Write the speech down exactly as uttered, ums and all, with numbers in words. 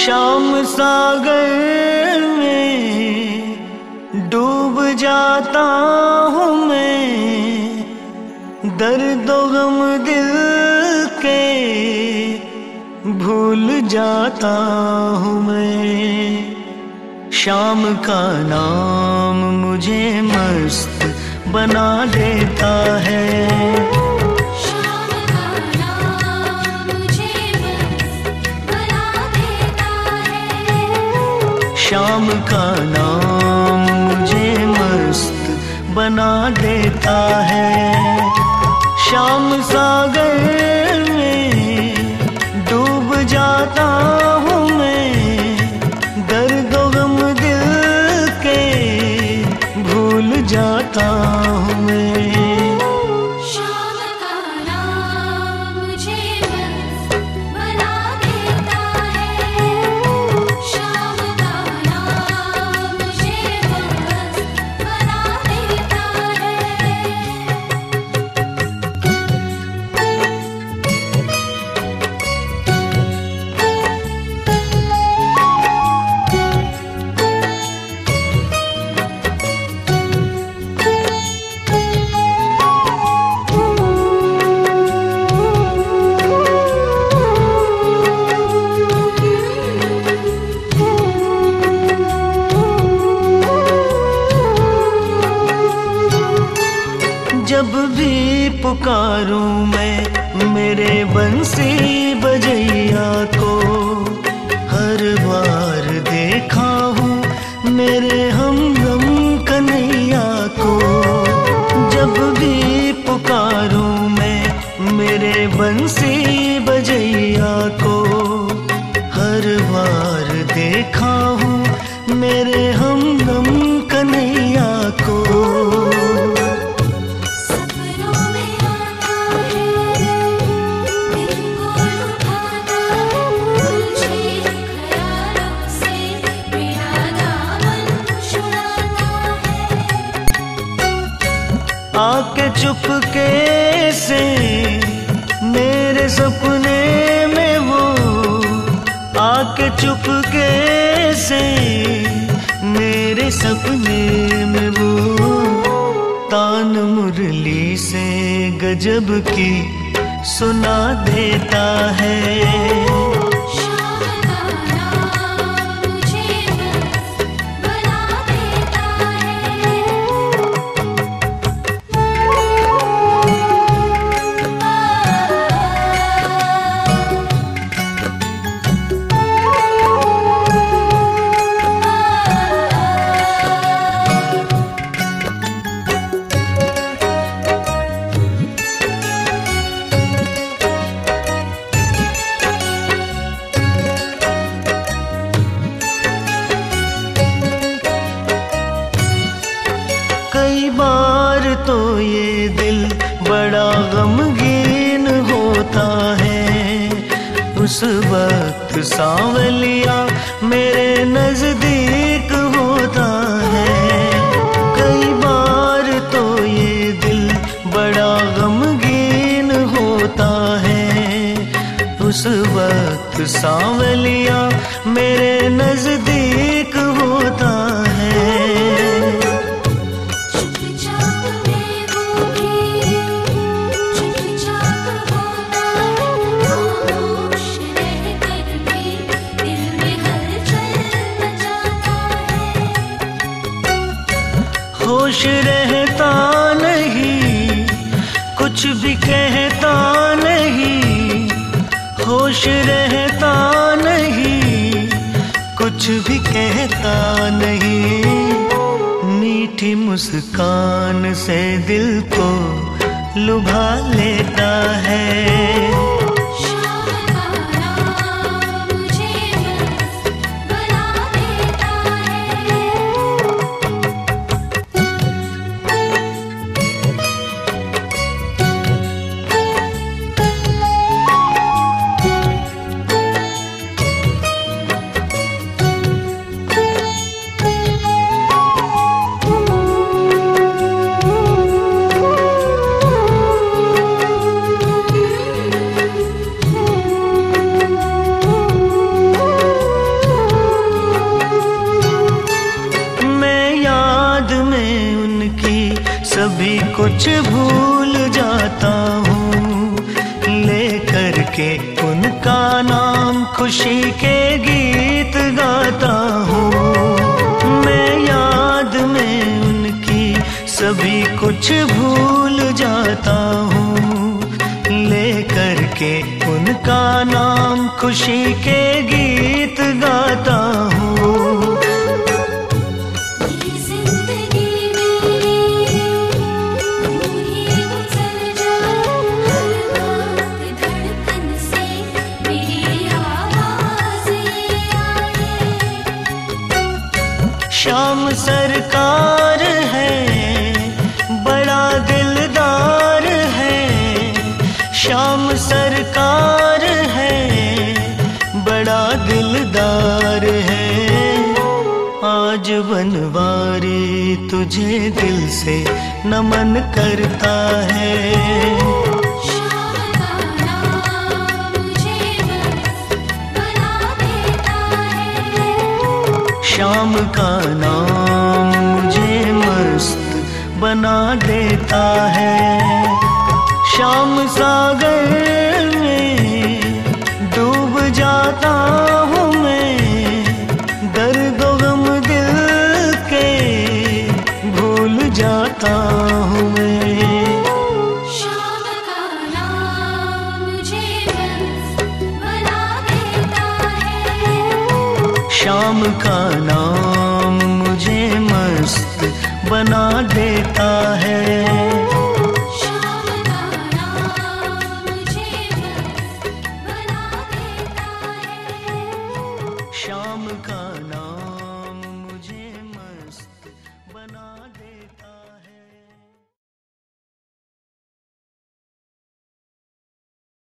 शाम सागर में डूब जाता हूँ मैं, दर्द गम दिल के भूल जाता हूँ मैं। शाम का नाम मुझे मस्त बना देता है, शाम का नाम मुझे मस्त बना देता है। शाम सागर में डूब जाता हूँ मैं, दर्द गम दिल के भूल जाता हूँ मैं। जब भी पुकारूं मैं मेरे बंसी बजैया को, हर बार देखा हूँ मेरे हमदम कन्हैया को। जब भी पुकारूं मैं मेरे बंसी बजैया को, हर बार देखा हूँ मेरे हमदम कन्हैया को। आके चुपके से मेरे सपने में वो, आके चुपके से मेरे सपने में वो, तान मुरली से गजब की सुना देता है। कई बार तो ये दिल बड़ा गमगीन होता है, उस वक्त सांवलिया मेरे नजदीक होता है। कई बार तो ये दिल बड़ा गमगीन होता है, उस वक्त सांवलिया मेरे नजदीक होता है। होश रहता नहीं, कुछ भी कहता नहीं, होश रहता नहीं, कुछ भी कहता नहीं। मीठी मुस्कान से दिल को लुभा लेता है। सभी कुछ भूल जाता हूँ, लेकर के उनका नाम खुशी के गीत गाता हूँ। मैं याद में उनकी सभी कुछ भूल जाता हूँ, लेकर के उनका नाम खुशी के गीत गाता हूँ। श्याम सरकार है, बड़ा दिलदार है। श्याम सरकार है, बड़ा दिलदार है। आज बनवारी तुझे दिल से नमन करता है। श्याम का नाम मुझे मस्त बना देता है। श्याम सागर में डूब जाता हूँ मैं, दर्द गम दिल के भूल जाता हूँ मैं। श्याम का नाम मुझे मस्त बना देता है। श्याम का नाम मुझे मस्त बना देता है। श्याम का नाम मुझे मस्त बना देता है। श्याम का नाम मुझे मस्त बना देता है।